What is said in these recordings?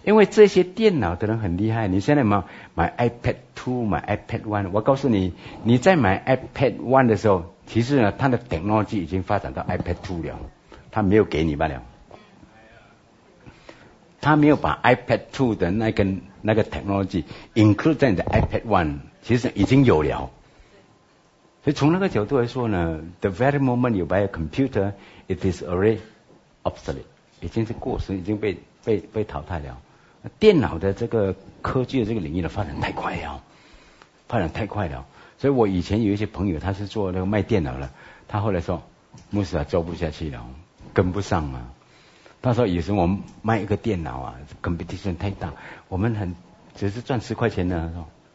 因为这些电脑的人很厉害，你现在买 iPad 2，买 iPad 1，我告诉你，你在买 iPad 1的时候，其实呢，它的 technology 已经发展到 iPad 2了，它没有给你罢了。他没有把 iPad 2的那个 technology include 在你的 iPad 1，其实已经有了。所以从那个角度来说呢 ，the very moment you buy a computer, it is already obsolete， 已经是过时，已经被淘汰了。电脑的这个科技的这个领域的发展太快了，所以我以前有一些朋友，他是做那个卖电脑的，他后来说，牧师啊，做不下去了，跟不上啊。他说有时候我们卖一个电脑啊 competition 太大，我们只是赚10块钱呢，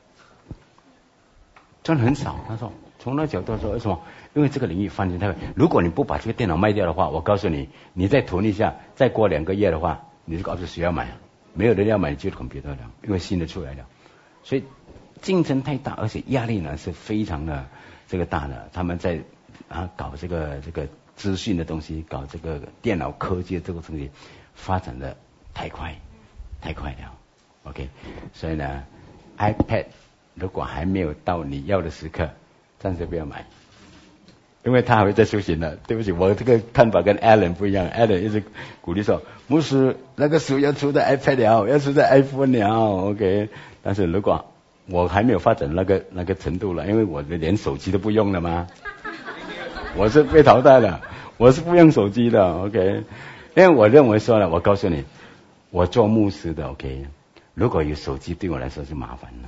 赚很少。他说从那个角度说，为什么？因为这个领域发展太快，如果你不把这个电脑卖掉的话，我告诉你，你再囤一下，再过2个月的话，你就告诉谁要买？没有人要买，你就 computer 了，因为新的出来了。所以竞争太大，而且压力呢是非常的这个大的。他们在搞这个资讯的东西，搞这个电脑科技的这个东西，发展的太快了。OK， 所以呢 ，iPad 如果还没有到你要的时刻，暂时不要买，因为它还会再出新的。对不起，我这个看法跟 Alan 不一样 ，Alan 一直鼓励说，牧师那个书要出在 iPad 了，要出在 iPhone 了 ，OK。但是如果我还没有发展那个程度了，因为我连手机都不用了嘛。我是被淘汰了，我是不用手机的 ，OK。因为我认为说了，我告诉你，我做牧师的 ，OK。如果有手机对我来说是麻烦了。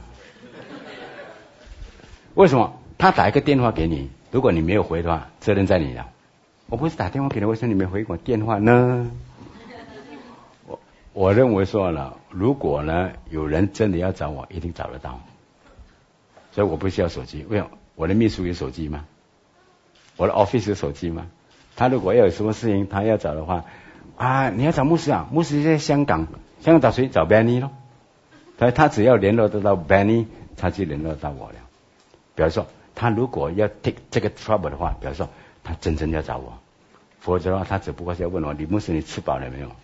为什么？他打一个电话给你，如果你没有回的话，责任在你了。我不是打电话给你，为什么你没回我电话呢？我认为说了，如果呢有人真的要找我，一定找得到。所以我不需要手机。为什么？我的秘书有手机吗？我的 office 有手机吗？他如果要有什么事情他要找的话，你要找牧师啊，牧师在香港找谁？找 Benny 咯。他只要联络得到 Benny， 他就联络到我了。比如说他如果要 take 这个 trouble 的话，比如说他真正要找我，否则的话他只不过是要问我，李牧师你吃饱了没有？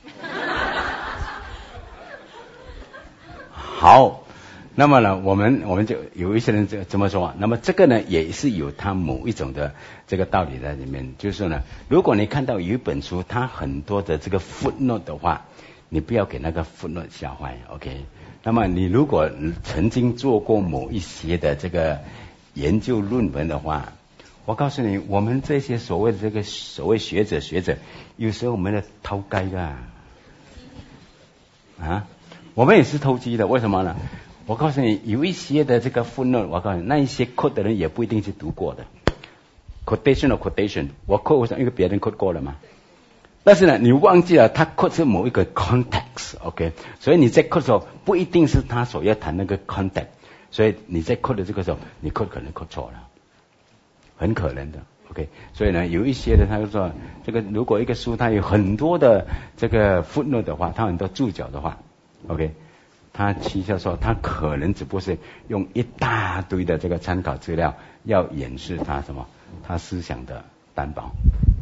好，那么呢，我们就有一些人这么说，那么这个呢也是有它某一种的这个道理在里面，就是说呢，如果你看到有一本书它很多的这个 footnote 的话，你不要给那个 footnote 吓坏 ，OK。那么你如果曾经做过某一些的这个研究论文的话，我告诉你，我们这些所谓的这个所谓学者，有时候我们的偷鸡的我们也是偷鸡的，为什么呢？我告诉你，有一些的这个 footnote， 我告诉你，那一些 quote 的人也不一定是读过的 quotation， 我 quote 为什么？因为别人 quote 过了嘛。但是呢，你忘记了他 quote 是某一个 context，OK， 所以你在 quote 的时候不一定是他所要谈那个 context， 所以你在 quote 的这个时候，你 quote 可能 quote 错了，很可能的 ，OK。所以呢，有一些的他就说，这个如果一个书它有很多的这个 footnote 的话，它很多注脚的话 ，OK。他其实说，他可能只不过是用一大堆的这个参考资料，要掩饰他什么？他思想的担保，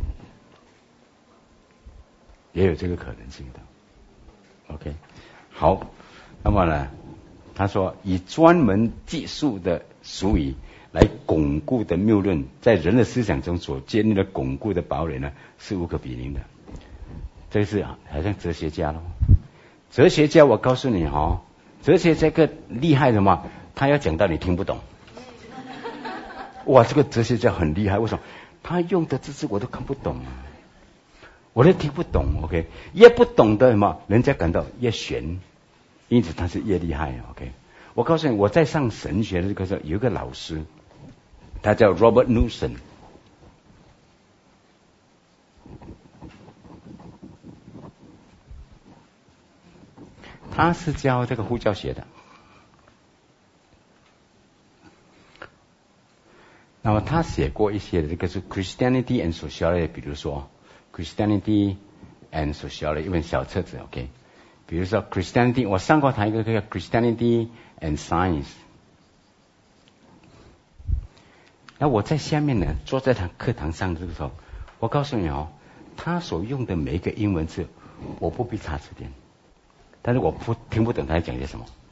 也有这个可能性的。OK， 好，那么呢，他说以专门技术的术语来巩固的谬论，在人的思想中所建立的巩固的堡垒呢，是无可比拟的。这是好像哲学家咯。哲学家，我告诉你哲学这个厉害什么？他要讲到你听不懂。哇，这个哲学家很厉害，为什么？他用的字我都看不懂我都听不懂 ，OK， 越不懂的什么，人家感到越玄，因此他是越厉害 ，OK。我告诉你，我在上神学的这个时候，有一个老师，他叫 Robert Newson。他是教这个呼叫学的，那么他写过一些的这个是 Christianity and Sociology， 比如说 Christianity and Sociology 一本小册子 ，OK。比如说 Christianity， 我上过他一个叫 Christianity and Science。那我在下面呢，坐在他课堂上这个时候，我告诉你他所用的每一个英文字，我不必查词典。 但是我听不懂他在讲些什么。